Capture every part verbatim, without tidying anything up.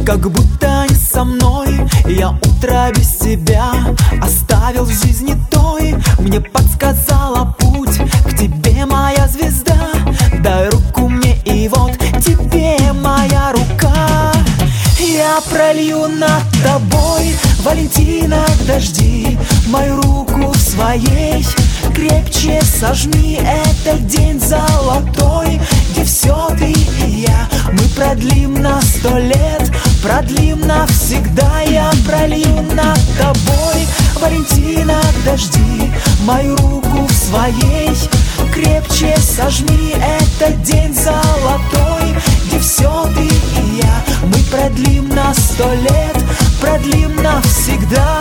как будто не со мной. Я утро без тебя оставил в жизни той. Мне подсказала путь к тебе моя звезда. Дай руку мне, и вот тебе моя рука. Я пролью над тобой, Валентина, дожди. Мою руку в своей крепче сожми. Это день золотой, где все ты и я. Мы продлим на сто лет, продлим навсегда. Я пролью над тобой, Валентина, дожди. Мою руку в своей крепче сожми. Это день золотой, где все ты и я. Мы продлим на сто лет, продлим навсегда.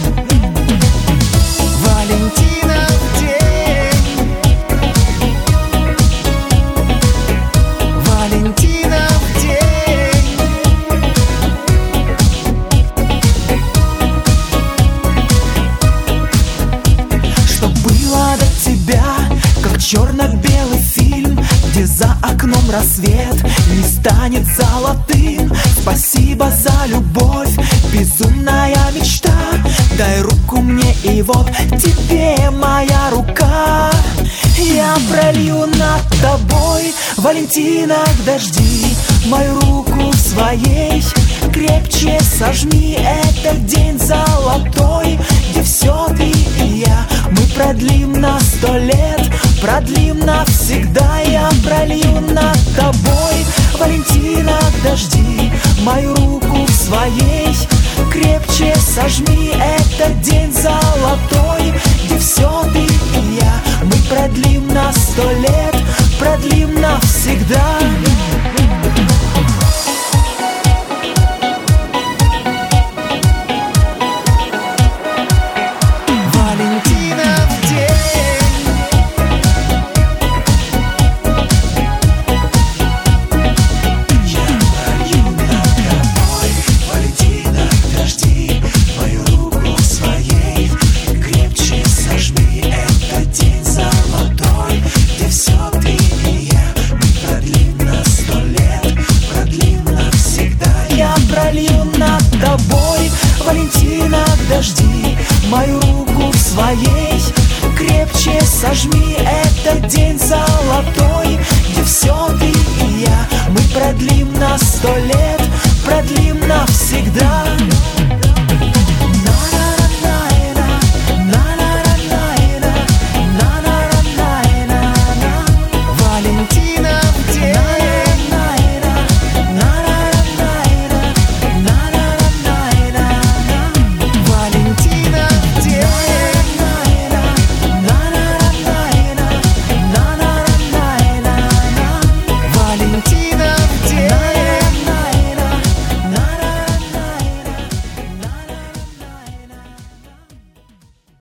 Валентина в день, Валентина в день. Что было до тебя, как черно-белый фильм, где за окном рассвет не станет золотым. Спасибо за любовь, безумная мечта. Дай руку мне, и вот тебе моя рука. Я пролью над тобой, Валентина, дожди. Мою руку в своей крепче сожми. Это день золотой, где все ты и я. Мы продлим на сто лет, продлим навсегда. Я пролью над тобой, Валентина, дожди. Мою руку в своей крепче сожми. Это день золотой, где все ты и я. Мы продлим на сто лет, продлим навсегда. Валентина, дожди. Мою руку в своей крепче сожми. Это день золотой, где все ты и я. Мы продлим на сто лет, продлим навсегда.